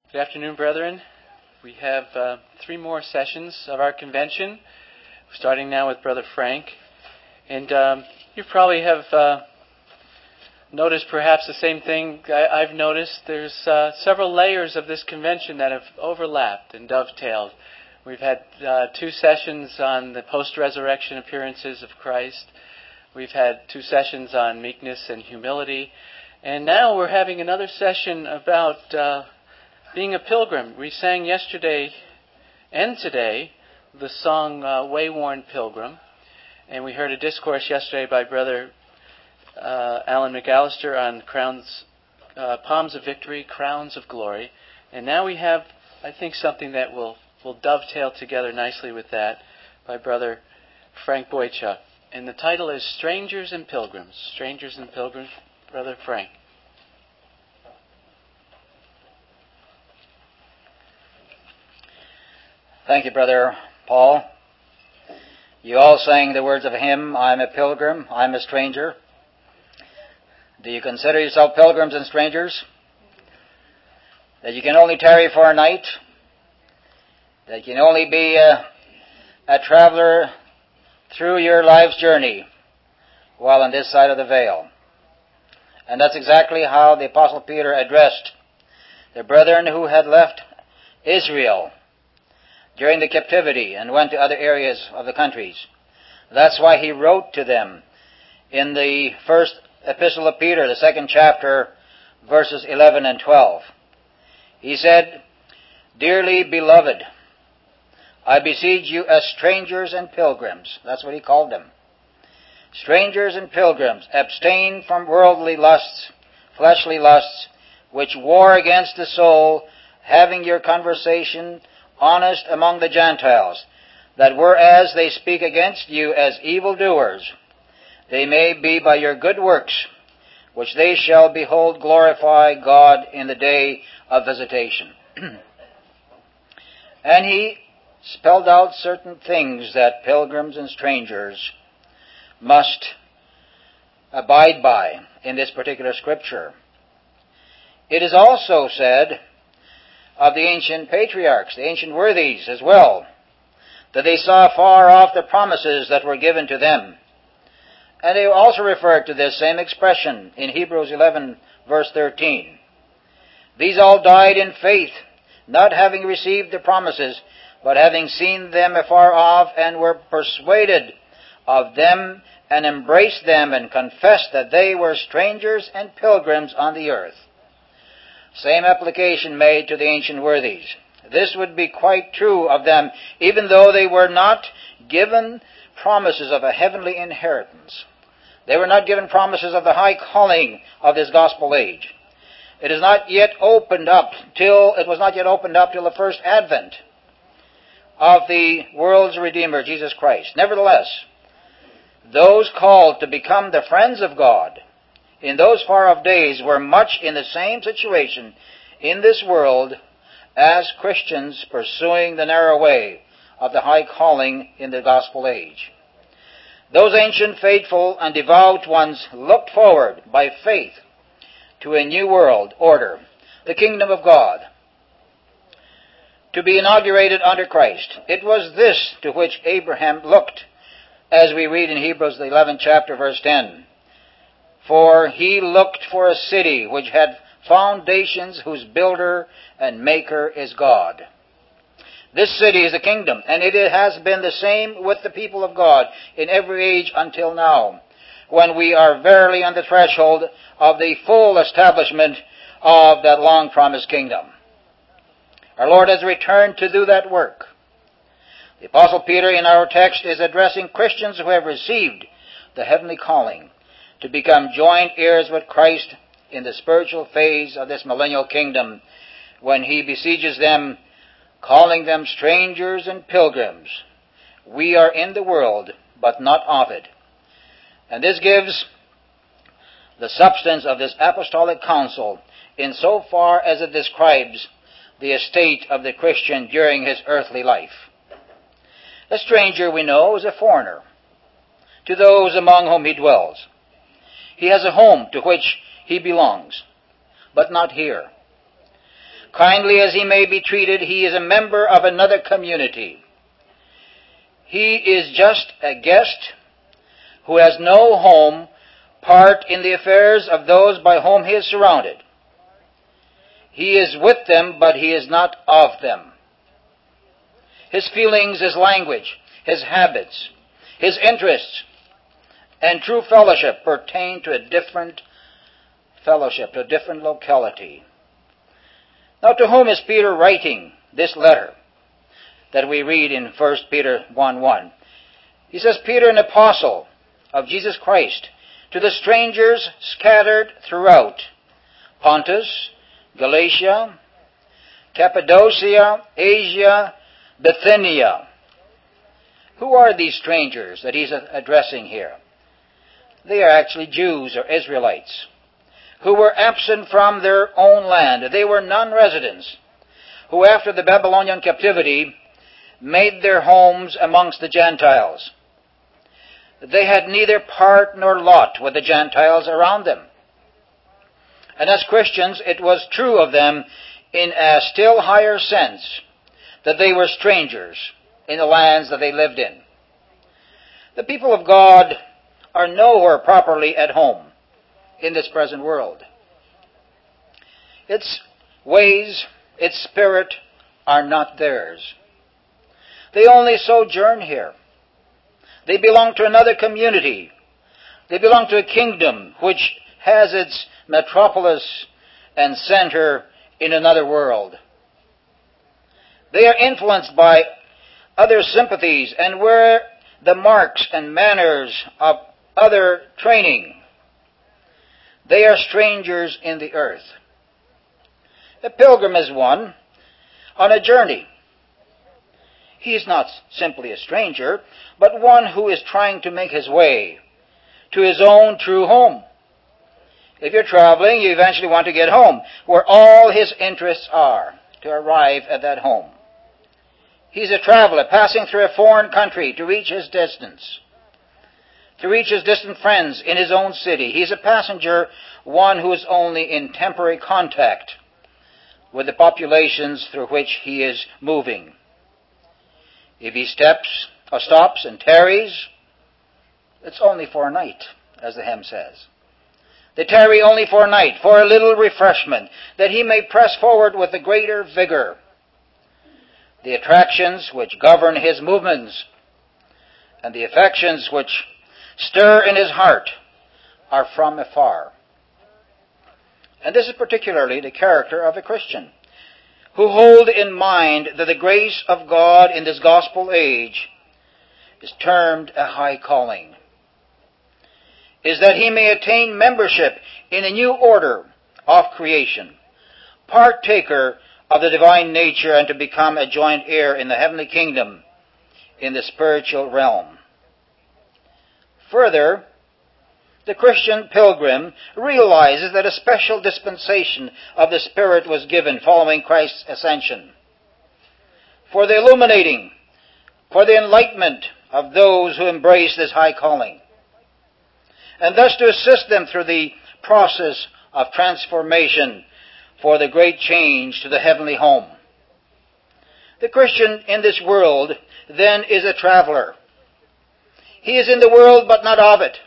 Good afternoon, brethren. We have 3 more sessions of our convention, starting now with Brother Frank. And you probably have noticed perhaps the same thing I've noticed. There's several layers of this convention that have overlapped and dovetailed. We've had 2 sessions on the post-resurrection appearances of Christ. We've had 2 sessions on meekness and humility. And now we're having another session about being a pilgrim. We sang yesterday and today the song Wayworn Pilgrim. And we heard a discourse yesterday by Brother Alan McAllister on Palms of Victory, Crowns of Glory. And now we have, I think, something that will dovetail together nicely with that by Brother Frank Boychuk. And the title is Strangers and Pilgrims. Strangers and Pilgrims, Brother Frank. Thank you, Brother Paul. You all sang the words of a hymn, I'm a pilgrim, I'm a stranger. Do you consider yourself pilgrims and strangers? That you can only tarry for a night? That you can only be a traveler through your life's journey while on this side of the veil? And that's exactly how the Apostle Peter addressed the brethren who had left Israel during the captivity and went to other areas of the countries. That's why he wrote to them in the first epistle of Peter, the 2nd chapter, verses 11 and 12. He said, Dearly beloved, I beseech you as strangers and pilgrims. That's what he called them. Strangers and pilgrims, abstain from worldly lusts, fleshly lusts, which war against the soul, having your conversation honest among the Gentiles, that whereas they speak against you as evildoers, they may be by your good works, which they shall behold glorify God in the day of visitation. And he spelled out certain things that pilgrims and strangers must abide by in this particular scripture. It is also said of the ancient patriarchs, the ancient worthies as well, that they saw far off the promises that were given to them. And they also referred to this same expression in Hebrews 11, verse 13. These all died in faith, not having received the promises, but having seen them afar off, and were persuaded of them, and embraced them, and confessed that they were strangers and pilgrims on the earth. Same application made to the ancient worthies. This would be quite true of them, even though they were not given promises of a heavenly inheritance. They were not given promises of the high calling of this gospel age. It was not yet opened up till the first advent of the world's Redeemer, Jesus Christ. Nevertheless, those called to become the friends of God in those far-off days were much in the same situation in this world as Christians pursuing the narrow way of the high calling in the gospel age. Those ancient, faithful, and devout ones looked forward by faith to a new world order, the kingdom of God, to be inaugurated under Christ. It was this to which Abraham looked, as we read in Hebrews the 11th chapter, verse 10. For he looked for a city which had foundations, whose builder and maker is God. This city is the kingdom, and it has been the same with the people of God in every age until now, when we are verily on the threshold of the full establishment of that long-promised kingdom. Our Lord has returned to do that work. The Apostle Peter in our text is addressing Christians who have received the heavenly calling to become joint heirs with Christ in the spiritual phase of this millennial kingdom, when he besieges them, calling them strangers and pilgrims. We are in the world, but not of it. And this gives the substance of this apostolic counsel insofar as it describes the estate of the Christian during his earthly life. A stranger, we know, is a foreigner to those among whom he dwells. He has a home to which he belongs, but not here. Kindly as he may be treated, he is a member of another community. He is just a guest who has no home, part in the affairs of those by whom he is surrounded. He is with them, but he is not of them. His feelings, his language, his habits, his interests, and true fellowship pertain to a different fellowship, to a different locality. Now, to whom is Peter writing this letter that we read in 1 Peter 1:1? He says, Peter, an apostle of Jesus Christ, to the strangers scattered throughout Pontus, Galatia, Cappadocia, Asia, Bithynia. Who are these strangers that he's addressing here? They are actually Jews or Israelites who were absent from their own land. They were non-residents who, after the Babylonian captivity, made their homes amongst the Gentiles. They had neither part nor lot with the Gentiles around them. And as Christians, it was true of them in a still higher sense that they were strangers in the lands that they lived in. The people of God are nowhere properly at home in this present world. Its ways, its spirit are not theirs. They only sojourn here. They belong to another community. They belong to a kingdom which has its metropolis and center in another world. They are influenced by other sympathies and wear the marks and manners of other training. They are strangers in the earth. A pilgrim is one on a journey. He is not simply a stranger, but one who is trying to make his way to his own true home. If you're traveling, you eventually want to get home, where all his interests are, to arrive at that home. He's a traveler passing through a foreign country to reach his distance, to reach his distant friends in his own city. He's a passenger, one who is only in temporary contact with the populations through which he is moving. If he stops and tarries, it's only for a night, as the hymn says. They tarry only for a night, for a little refreshment, that he may press forward with the greater vigor. The attractions which govern his movements and the affections which stir in his heart are from afar. And this is particularly the character of a Christian, who hold in mind that the grace of God in this gospel age is termed a high calling, is that he may attain membership in a new order of creation, partaker of the divine nature, and to become a joint heir in the heavenly kingdom in the spiritual realm. Further, the Christian pilgrim realizes that a special dispensation of the Spirit was given following Christ's ascension for the illuminating, for the enlightenment of those who embrace this high calling, and thus to assist them through the process of transformation for the great change to the heavenly home. The Christian in this world then is a traveler. He is in the world but not of it.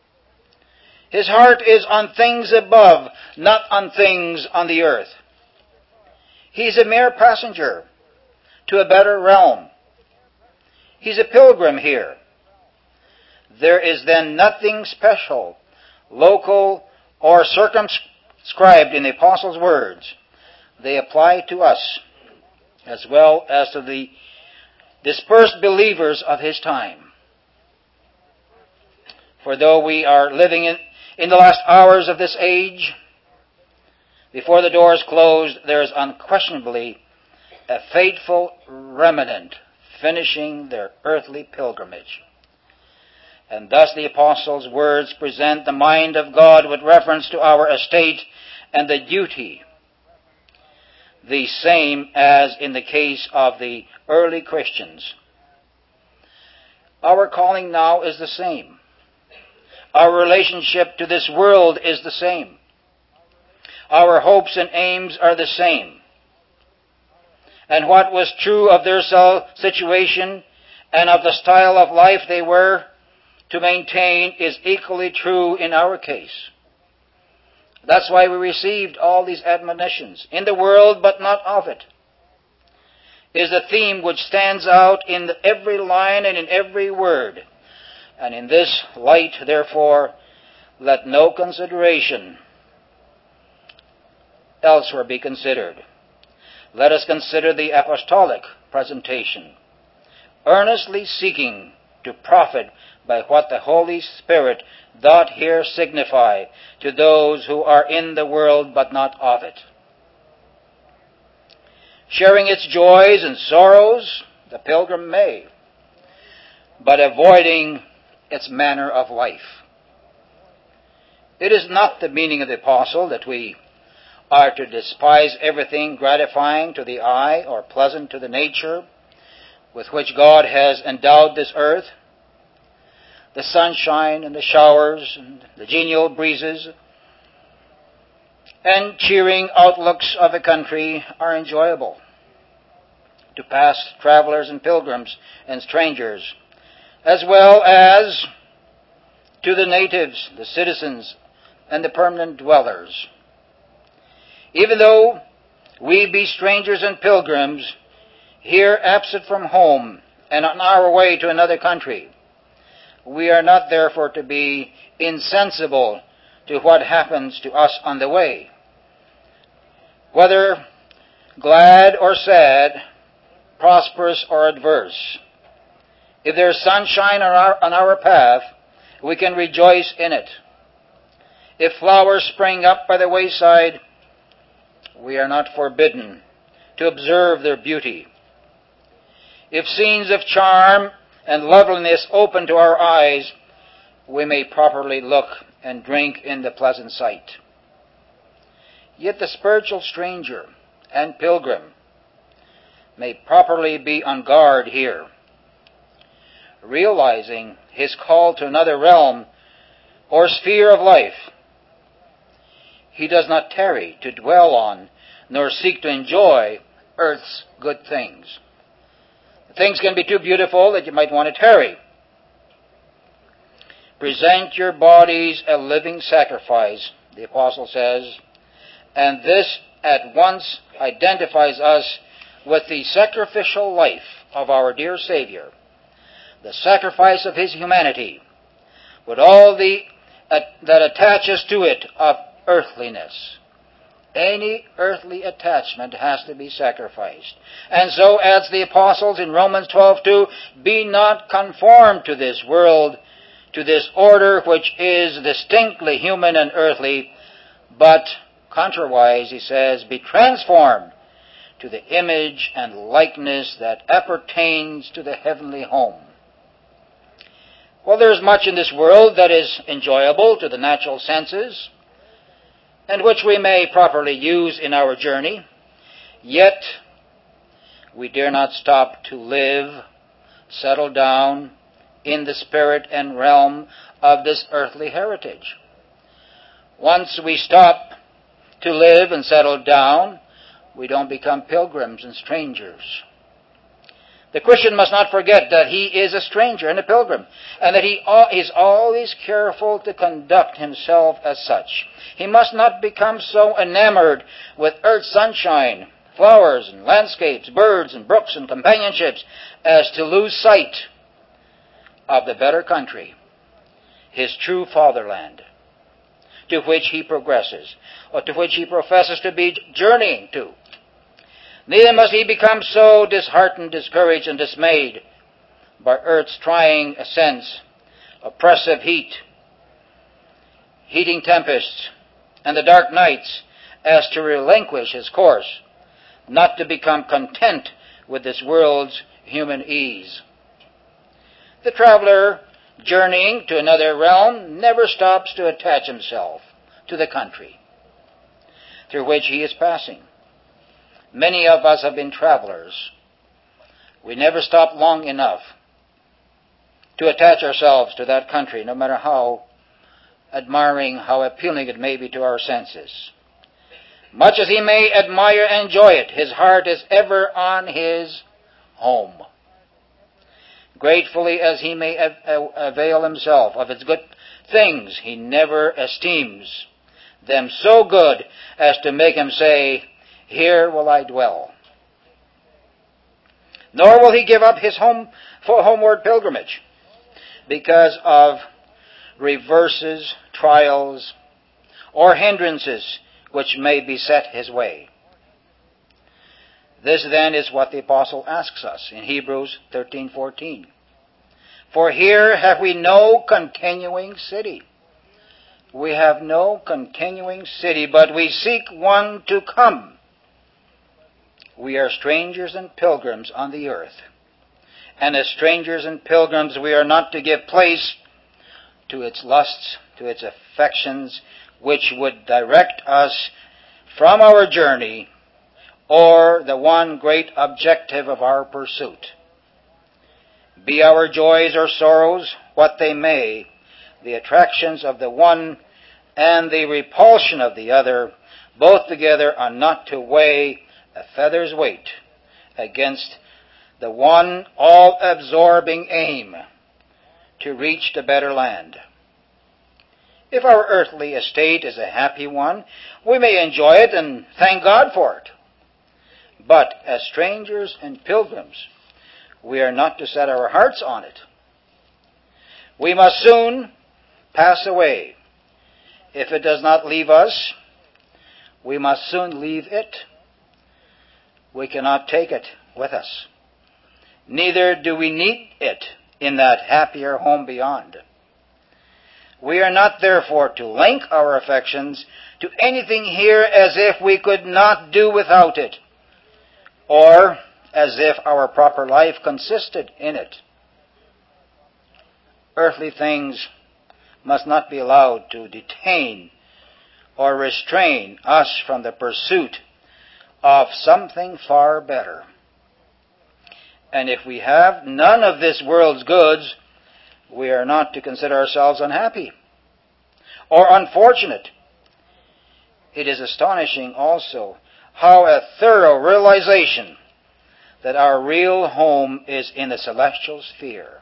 His heart is on things above, not on things on the earth. He's a mere passenger to a better realm. He's a pilgrim here. There is then nothing special, local, or circumscribed in the Apostles' words. They apply to us as well as to the dispersed believers of his time. For though we are living in the last hours of this age, before the doors close, there is unquestionably a faithful remnant finishing their earthly pilgrimage. And thus the Apostles' words present the mind of God with reference to our estate and the duty, the same as in the case of the early Christians. Our calling now is the same. Our relationship to this world is the same. Our hopes and aims are the same. and what was true of their situation and of the style of life they were to maintain is equally true in our case. That's why we received all these admonitions. In the world, but not of it, is a theme which stands out in every line and in every word. And in this light, therefore, let no consideration elsewhere be considered. Let us consider the apostolic presentation, earnestly seeking to profit by what the Holy Spirit doth here signify to those who are in the world but not of it. Sharing its joys and sorrows, the pilgrim may, but avoiding its manner of life. It is not the meaning of the apostle that we are to despise everything gratifying to the eye or pleasant to the nature with which God has endowed this earth. The sunshine and the showers and the genial breezes and cheering outlooks of the country are enjoyable to past travelers and pilgrims and strangers, as well as to the natives, the citizens, and the permanent dwellers. Even though we be strangers and pilgrims, here absent from home and on our way to another country, we are not therefore to be insensible to what happens to us on the way. Whether glad or sad, prosperous or adverse, if there is sunshine on our path, we can rejoice in it. If flowers spring up by the wayside, we are not forbidden to observe their beauty. If scenes of charm and loveliness open to our eyes, we may properly look and drink in the pleasant sight. Yet the spiritual stranger and pilgrim may properly be on guard here, realizing his call to another realm or sphere of life. He does not tarry to dwell on nor seek to enjoy earth's good things. Things can be too beautiful that you might want to tarry. Present your bodies a living sacrifice, the apostle says, and this at once identifies us with the sacrificial life of our dear Savior, the sacrifice of his humanity, with all that attaches to it of earthliness. Any earthly attachment has to be sacrificed. And so adds the apostles in Romans 12:2, be not conformed to this world, to this order which is distinctly human and earthly, but contrariwise, he says, be transformed to the image and likeness that appertains to the heavenly home. Well, there is much in this world that is enjoyable to the natural senses, and which we may properly use in our journey, yet we dare not stop to live, settle down in the spirit and realm of this earthly heritage. Once we stop to live and settle down, we don't become pilgrims and strangers. The Christian must not forget that he is a stranger and a pilgrim, and that he is always careful to conduct himself as such. He must not become so enamored with earth's sunshine, flowers and landscapes, birds and brooks and companionships, as to lose sight of the better country, his true fatherland, to which he progresses, or to which he professes to be journeying to. Neither must he become so disheartened, discouraged, and dismayed by earth's trying ascents, oppressive heat, heating tempests, and the dark nights, as to relinquish his course, not to become content with this world's human ease. The traveler journeying to another realm never stops to attach himself to the country through which he is passing. Many of us have been travelers. We never stop long enough to attach ourselves to that country, no matter how admiring, how appealing it may be to our senses. Much as he may admire and enjoy it, his heart is ever on his home. Gratefully as he may avail himself of its good things, he never esteems them so good as to make him say, "Here will I dwell." Nor will he give up his homeward pilgrimage because of reverses, trials, or hindrances which may beset his way. This then is what the apostle asks us in Hebrews 13:14. For here have we no continuing city. We have no continuing city, but we seek one to come. We are strangers and pilgrims on the earth. And as strangers and pilgrims, we are not to give place to its lusts, to its affections, which would direct us from our journey or the one great objective of our pursuit. Be our joys or sorrows what they may, the attractions of the one and the repulsion of the other, both together are not to weigh a feather's weight against the one all-absorbing aim to reach the better land. If our earthly estate is a happy one, we may enjoy it and thank God for it. But as strangers and pilgrims, we are not to set our hearts on it. We must soon pass away. If it does not leave us, we must soon leave it. We cannot take it with us. Neither do we need it in that happier home beyond. We are not therefore to link our affections to anything here as if we could not do without it, or as if our proper life consisted in it. Earthly things must not be allowed to detain or restrain us from the pursuit of something far better. And if we have none of this world's goods, we are not to consider ourselves unhappy or unfortunate. It is astonishing also how a thorough realization that our real home is in the celestial sphere.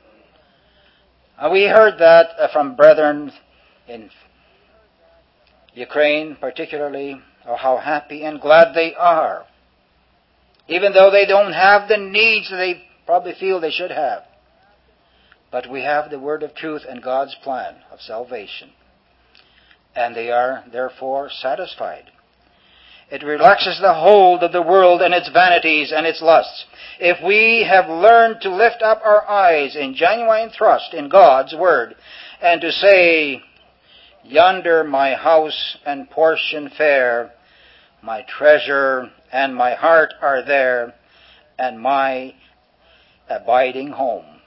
We heard that from brethren in Ukraine particularly, or how happy and glad they are, even though they don't have the needs that they probably feel they should have. But we have the word of truth and God's plan of salvation, and they are therefore satisfied. It relaxes the hold of the world and its vanities and its lusts. If we have learned to lift up our eyes in genuine trust in God's word and to say, "Yonder my house and portion fair, my treasure and my heart are there, and my abiding home,"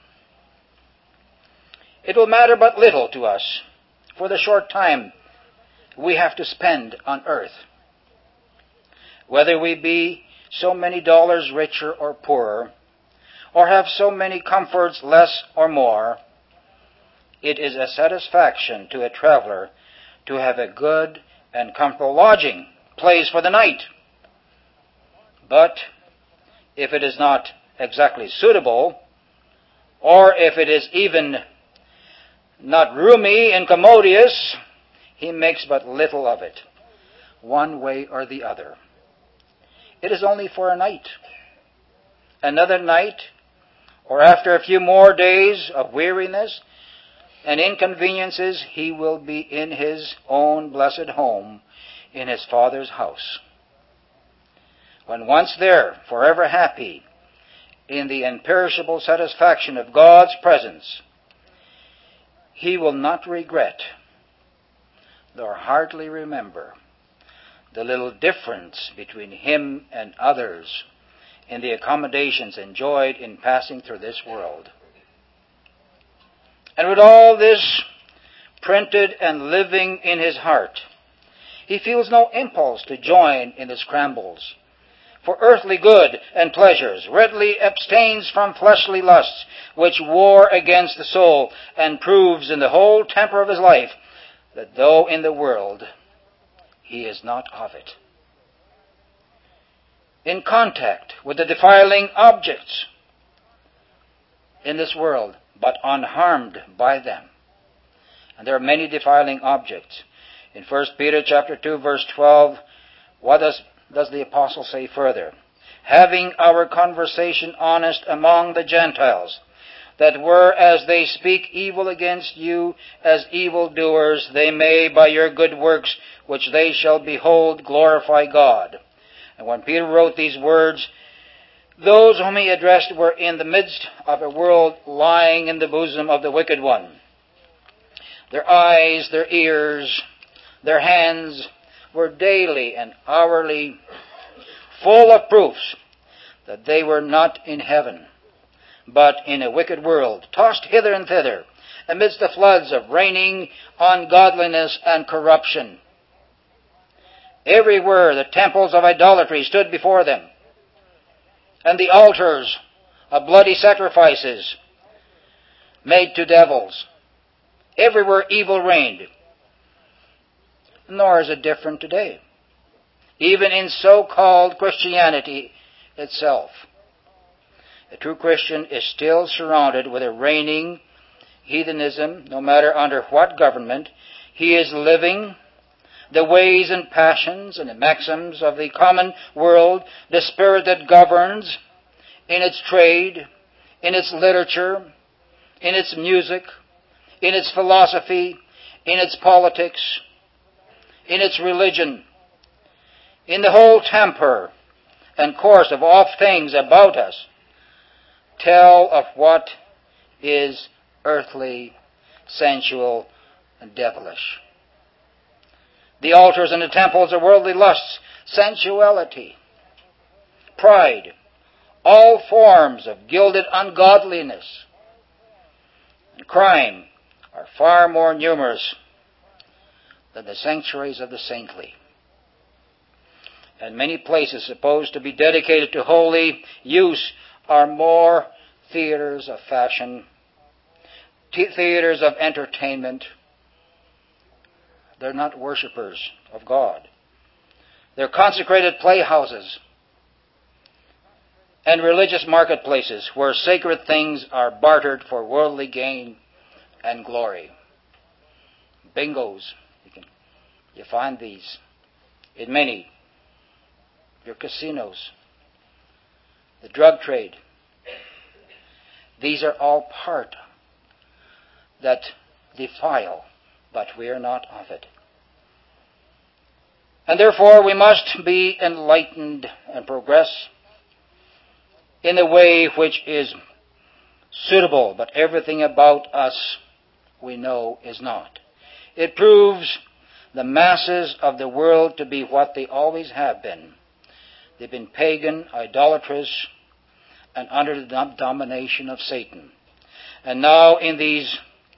it will matter but little to us for the short time we have to spend on earth. Whether we be so many dollars richer or poorer, or have so many comforts less or more, it is a satisfaction to a traveler to have a good and comfortable lodging place for the night. But if it is not exactly suitable, or if it is even not roomy and commodious, he makes but little of it, one way or the other. It is only for a night. Another night, or after a few more days of weariness and inconveniences, he will be in his own blessed home, in his Father's house. When once there, forever happy, in the imperishable satisfaction of God's presence, he will not regret, nor hardly remember, the little difference between him and others in the accommodations enjoyed in passing through this world. And with all this printed and living in his heart, he feels no impulse to join in the scrambles for earthly good and pleasures, readily abstains from fleshly lusts which war against the soul, and proves in the whole temper of his life that though in the world, he is not of it. in contact with the defiling objects in this world, but unharmed by them. And there are many defiling objects. In 1 Peter chapter 2, verse 12, what does the apostle say further? Having our conversation honest among the Gentiles, that whereas they speak evil against you as evildoers, they may by your good works, which they shall behold, glorify God. And when Peter wrote these words, those whom he addressed were in the midst of a world lying in the bosom of the wicked one. Their eyes, their ears, their hands were daily and hourly full of proofs that they were not in heaven, but in a wicked world, tossed hither and thither, amidst the floods of reigning ungodliness and corruption. Everywhere the temples of idolatry stood before them, and the altars of bloody sacrifices made to devils. Everywhere evil reigned. Nor is it different today, even in so-called Christianity itself. A true Christian is still surrounded with a reigning heathenism, no matter under what government. He is living the ways and passions and the maxims of the common world, the spirit that governs in its trade, in its literature, in its music, in its philosophy, in its politics, in its religion, in the whole temper and course of all things about us, tell of what is earthly, sensual, and devilish. The altars and the temples are worldly lusts, sensuality, pride, all forms of gilded ungodliness, and crime are far more numerous than the sanctuaries of the saintly. And many places supposed to be dedicated to holy use are more theaters of fashion, theaters of entertainment. They're not worshippers of God. They're consecrated playhouses and religious marketplaces where sacred things are bartered for worldly gain and glory. Bingos. You find these in many. Your casinos. The drug trade. These are all part that defile, but we are not of it. And therefore we must be enlightened and progress in a way which is suitable, but everything about us we know is not. It proves the masses of the world to be what they always have been. They've been pagan, idolatrous, and under the domination of Satan. And now in these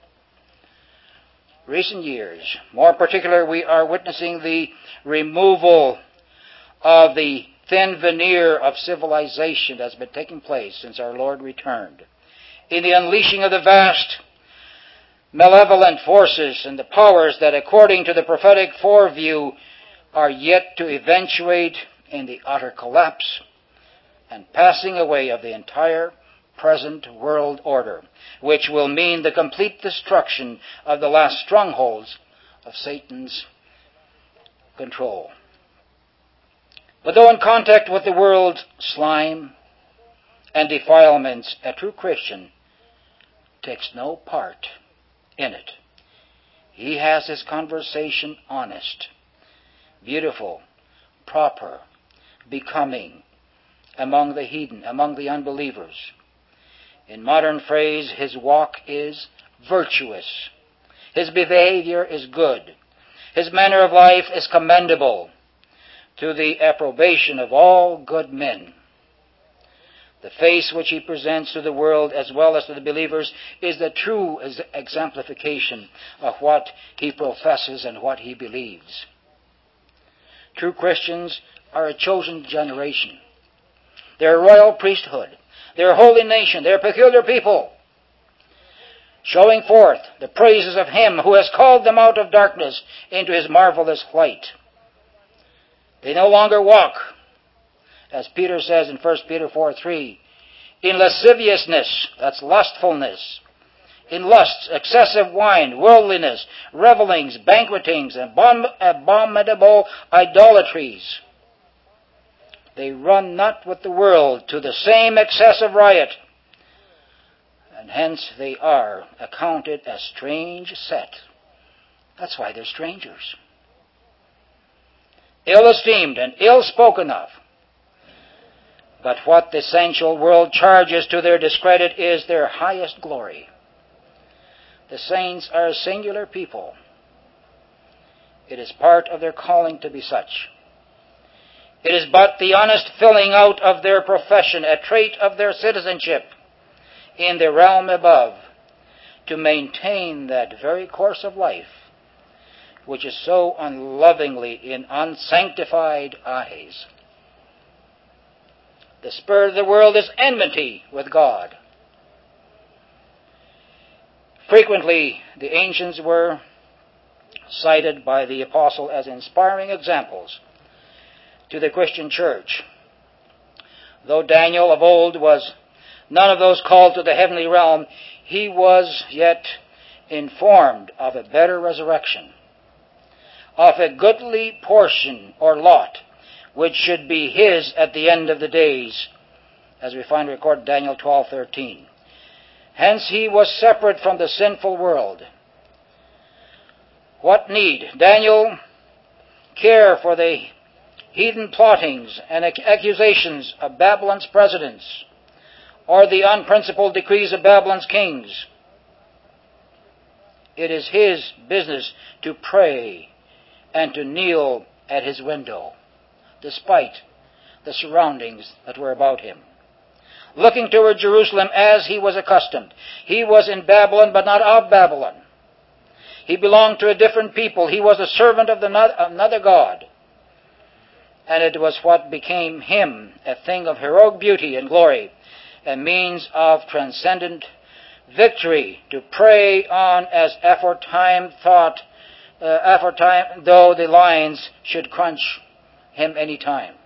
recent years, more particularly, we are witnessing the removal of the thin veneer of civilization that's been taking place since our Lord returned. In the unleashing of the vast malevolent forces and the powers that, according to the prophetic foreview, are yet to eventuate in the utter collapse and passing away of the entire present world order, which will mean the complete destruction of the last strongholds of Satan's control. But though in contact with the world's slime and defilements, a true Christian takes no part in it. He has his conversation honest, beautiful, proper, becoming among the heathen, among the unbelievers. In modern phrase, his walk is virtuous. His behavior is good. His manner of life is commendable to the approbation of all good men. The face which he presents to the world as well as to the believers is the true exemplification of what he professes and what he believes. True Christians are a chosen generation. They're a royal priesthood. They're a holy nation. They're a peculiar people, showing forth the praises of Him who has called them out of darkness into His marvelous light. They no longer walk as Peter says in 1 Peter 4:3, in lasciviousness, that's lustfulness, in lusts, excessive wine, worldliness, revelings, banquetings, and abominable idolatries. They run not with the world to the same excessive riot, and hence they are accounted as strange set. That's why they're strangers. Ill-esteemed and ill-spoken of. But what the sensual world charges to their discredit is their highest glory. The saints are a singular people. It is part of their calling to be such. It is but the honest filling out of their profession, a trait of their citizenship in the realm above, to maintain that very course of life which is so unlovingly in unsanctified eyes. The spirit of the world is enmity with God. Frequently, the ancients were cited by the apostle as inspiring examples to the Christian church. Though Daniel of old was none of those called to the heavenly realm, he was yet informed of a better resurrection, of a goodly portion or lot which should be his at the end of the days, as we find recorded in Daniel 12:13. Hence he was separate from the sinful world. What need? Daniel care for the heathen plottings and accusations of Babylon's presidents, or the unprincipled decrees of Babylon's kings. It is his business to pray and to kneel at his window, despite the surroundings that were about him, looking toward Jerusalem as he was accustomed. He was in Babylon, but not of Babylon. He belonged to a different people. He was a servant of another God. And it was what became him a thing of heroic beauty and glory, a means of transcendent victory, to pray on as aforetime though the lions should crunch him any time.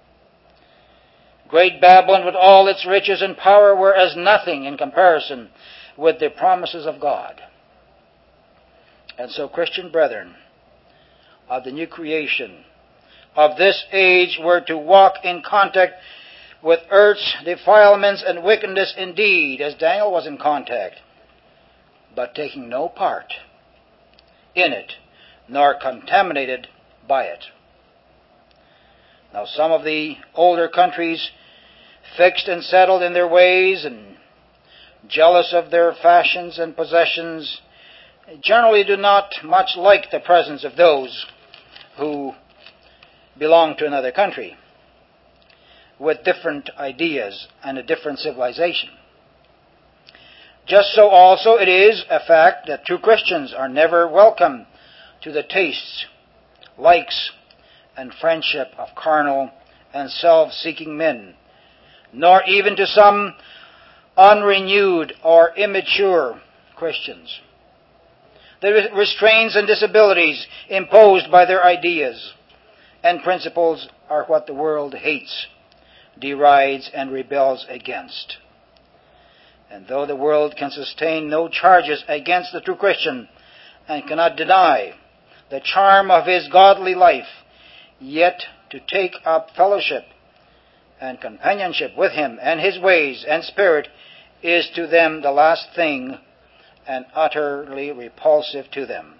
Great Babylon, with all its riches and power, were as nothing in comparison with the promises of God. And so, Christian brethren of the new creation of this age were to walk in contact with earth's defilements and wickedness indeed, as Daniel was in contact, but taking no part in it, nor contaminated by it. Now, some of the older countries, fixed and settled in their ways and jealous of their fashions and possessions, generally do not much like the presence of those who belong to another country with different ideas and a different civilization. Just so also it is a fact that true Christians are never welcome to the tastes, likes, and friendship of carnal and self-seeking men, nor even to some unrenewed or immature Christians. The restraints and disabilities imposed by their ideas and principles are what the world hates, derides, and rebels against. And though the world can sustain no charges against the true Christian and cannot deny the charm of his godly life, yet to take up fellowship and companionship with him and his ways and spirit is to them the last thing and utterly repulsive to them.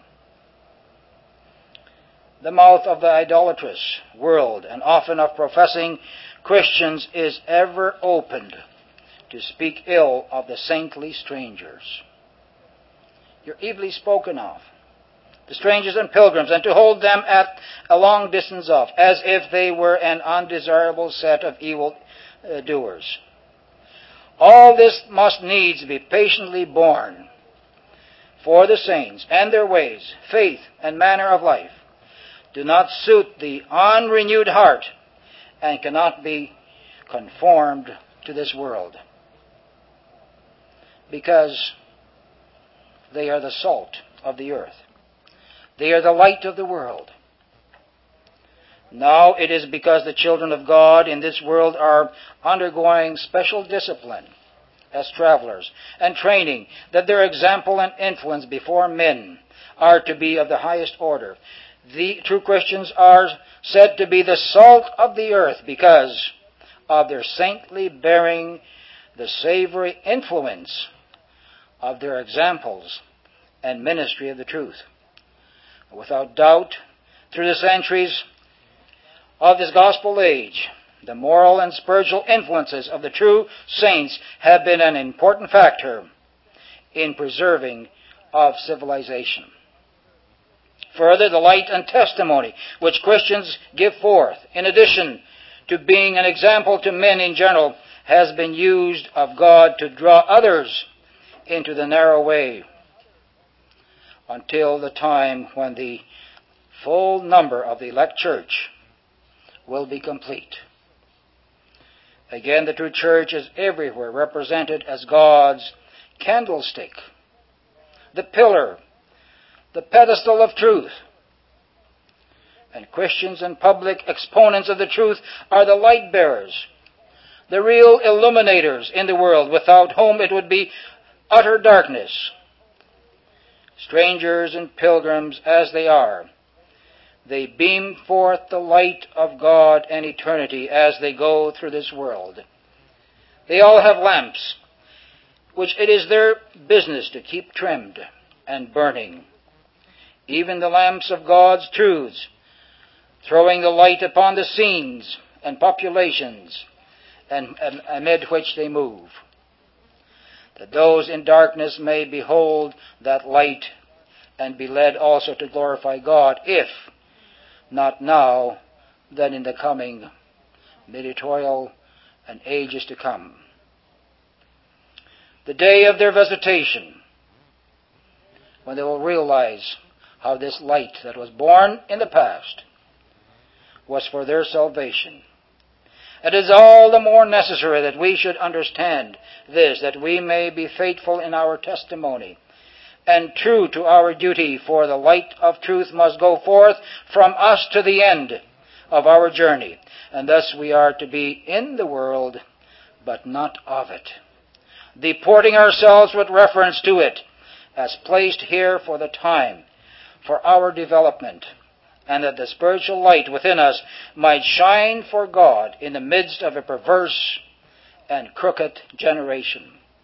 The mouth of the idolatrous world, and often of professing Christians, is ever opened to speak ill of the saintly strangers. You're evilly spoken of, the strangers and pilgrims, and to hold them at a long distance off, as if they were an undesirable set of evil doers. All this must needs be patiently borne, for the saints and their ways, faith, and manner of life do not suit the unrenewed heart and cannot be conformed to this world, because they are the salt of the earth. They are the light of the world. Now it is because the children of God in this world are undergoing special discipline as travelers and training that their example and influence before men are to be of the highest order. The true Christians are said to be the salt of the earth because of their saintly bearing the savory influence of their examples and ministry of the truth. Without doubt, through the centuries of this gospel age, the moral and spiritual influences of the true saints have been an important factor in preserving of civilization. Further, the light and testimony which Christians give forth, in addition to being an example to men in general, has been used of God to draw others into the narrow way until the time when the full number of the elect church will be complete. Again, the true church is everywhere represented as God's candlestick, the pillar, the pedestal of truth. And Christians and public exponents of the truth are the light bearers, the real illuminators in the world, without whom it would be utter darkness. Strangers and pilgrims as they are, they beam forth the light of God and eternity as they go through this world. They all have lamps, which it is their business to keep trimmed and burning. Even the lamps of God's truths, throwing the light upon the scenes and populations and amid which they move, that those in darkness may behold that light and be led also to glorify God, if not now, then in the coming mediatorial and ages to come. The day of their visitation, when they will realize how this light that was born in the past was for their salvation. It is all the more necessary that we should understand this, that we may be faithful in our testimony and true to our duty, for the light of truth must go forth from us to the end of our journey. And thus we are to be in the world, but not of it, deporting ourselves with reference to it, as placed here for the time, for our development, and that the spiritual light within us might shine for God in the midst of a perverse and crooked generation.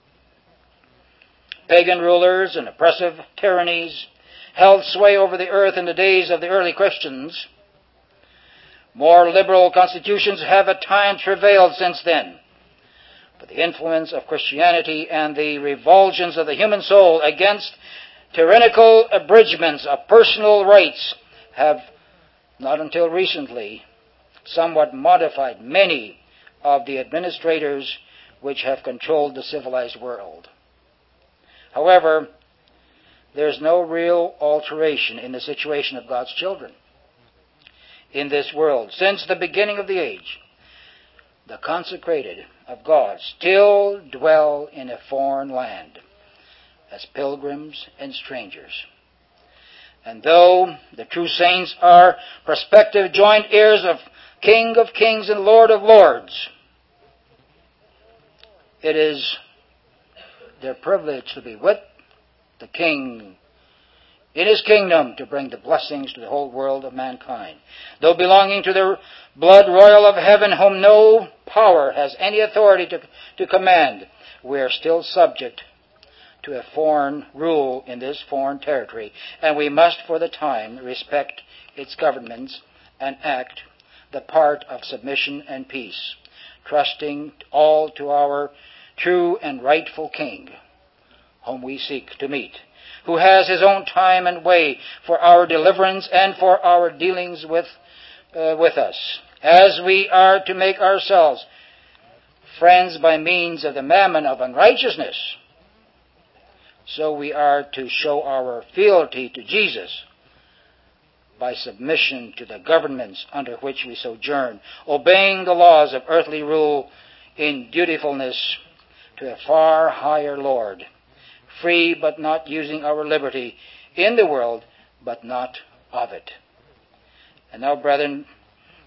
Pagan rulers and oppressive tyrannies held sway over the earth in the days of the early Christians. More liberal constitutions have at times prevailed since then. But the influence of Christianity and the revulsions of the human soul against tyrannical abridgments of personal rights have, not until recently, somewhat modified many of the administrators which have controlled the civilized world. However, there is no real alteration in the situation of God's children in this world. Since the beginning of the age, the consecrated of God still dwell in a foreign land as pilgrims and strangers. And though the true saints are prospective joint heirs of King of Kings and Lord of Lords, it is their privilege to be with the King in His kingdom to bring the blessings to the whole world of mankind. Though belonging to the blood royal of heaven, whom no power has any authority to command, we are still subject to a foreign rule in this foreign territory, and we must for the time respect its governments and act the part of submission and peace, trusting all to our true and rightful King, whom we seek to meet, who has His own time and way for our deliverance and for our dealings with us. As we are to make ourselves friends by means of the mammon of unrighteousness, so we are to show our fealty to Jesus by submission to the governments under which we sojourn, obeying the laws of earthly rule in dutifulness to a far higher Lord, free but not using our liberty in the world, but not of it. And now, brethren,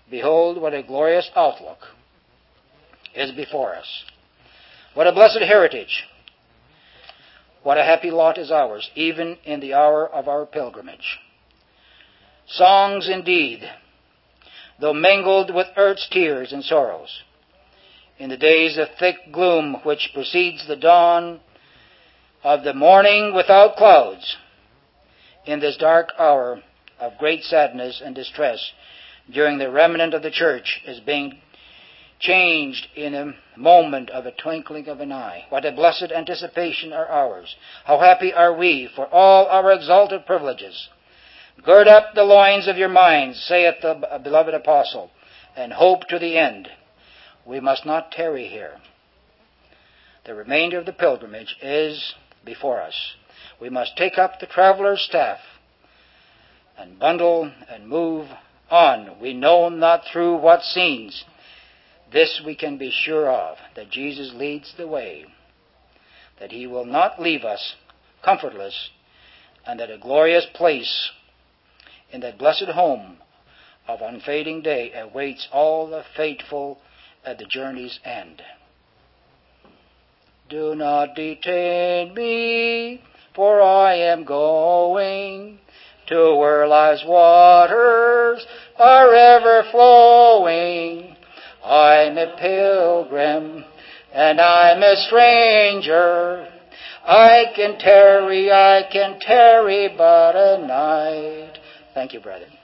Behold, what a glorious outlook is before us. What a blessed heritage. What a happy lot is ours, even in the hour of our pilgrimage. Songs indeed, though mingled with earth's tears and sorrows, in the days of thick gloom which precedes the dawn of the morning without clouds, in this dark hour of great sadness and distress, during the remnant of the church is being changed in a moment of a twinkling of an eye. What a blessed anticipation are ours. How happy are we for all our exalted privileges. Gird up the loins of your minds, saith the beloved apostle, and hope to the end. We must not tarry here. The remainder of the pilgrimage is before us. We must take up the traveler's staff and bundle and move on. We know not through what scenes. This we can be sure of, that Jesus leads the way, that he will not leave us comfortless, and that a glorious place in that blessed home of unfading day awaits all the faithful at the journey's end. Do not detain me, for I am going to where life's waters are ever flowing. I'm a pilgrim, and I'm a stranger. I can tarry but a night. Thank you, brother.